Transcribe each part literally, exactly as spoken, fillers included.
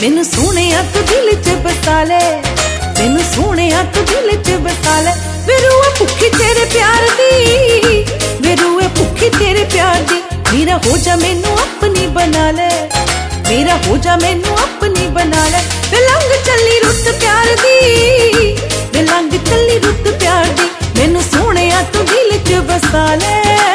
मैनू सोहणिया तू दिल च बसा ले, मैनू सोहणिया तू दिल च बसा ले। वे रूह भुखी तेरे प्यार दी, वे रूह भुखी तेरे प्यार दी। मेरा हो जा मैनू अपनी बना ले, मेरा हो जा मैनू अपनी बना ले। वे लंघ चली रुत प्यार दी, वे लंघ चली रुत प्यार दी। मैनू सोहणिया तू दिल च बसा ले।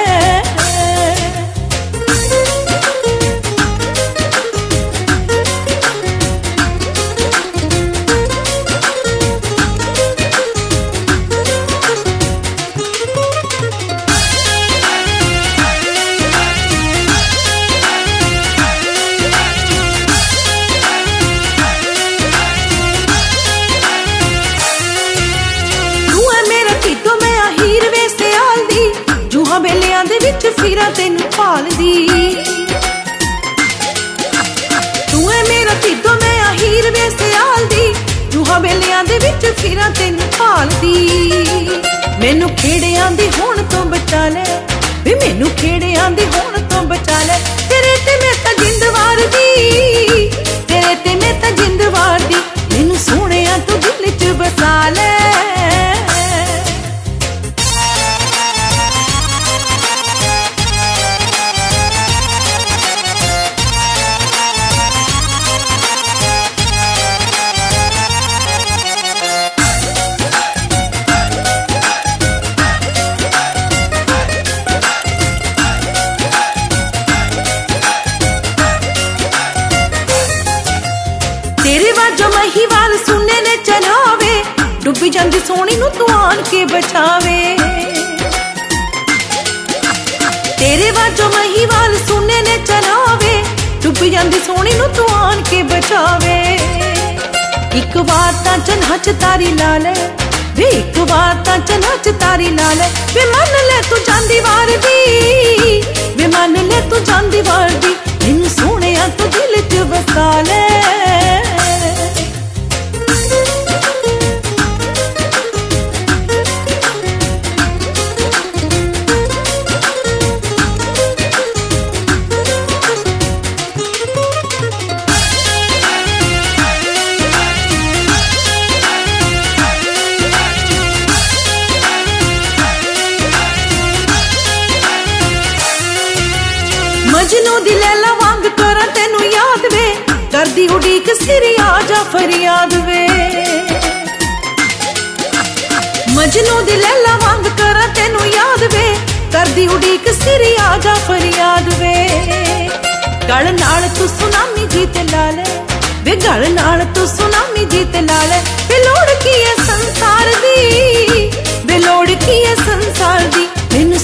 बेलियां दे विच फिरा तेनू भालदी, तू है मेरा तीदो मैं हीर वे सियाल दी। रूहां बेलियां दे विच फिरा तेनू भालदी। मैनू खेड़ियां दी होण तो बचा ले, वे मैनू खेड़ियां दी होण तो बचा ले। तेरे ते मैं तां जिंद वार दी, तेरे ते मैं तां जिंद वार दी। मैनू सोहणिया तू दिल च बसा ले। तेरे वाजो महिवाल सुनने ने चलावे, डुबी जांदी सोहणी नू तू आन के बचावे। तेरे वाजो महिवाल सुनने ने चलावे, डुबी जांदी सोहणी नू तू आन के बचावे। एक बार तां चन्हा च तारी ला ले, वे एक बार तां चन्हा च तारी ला ले। वे मन ले तू जांदी वार दी, वे मन ले तू जांदी वार दी। मैनू सोहणिया तू दिल च बसा ले। मजनू दी लैला वांग करा तेनू याद वे, करदी उड़ीक सिरी आजा फरियाद वे। मजनू दी लैला वांग करा तेनू याद वे, करदी उड़ीक सिरी आजा फरियाद वे। गल नाल तू सुनामी जीत ला ले, वे गल नाल तू सुनामी जीत ला ले। वे लोड़ की है संसार दी, वे लोड़ की है संसार दी। मैनू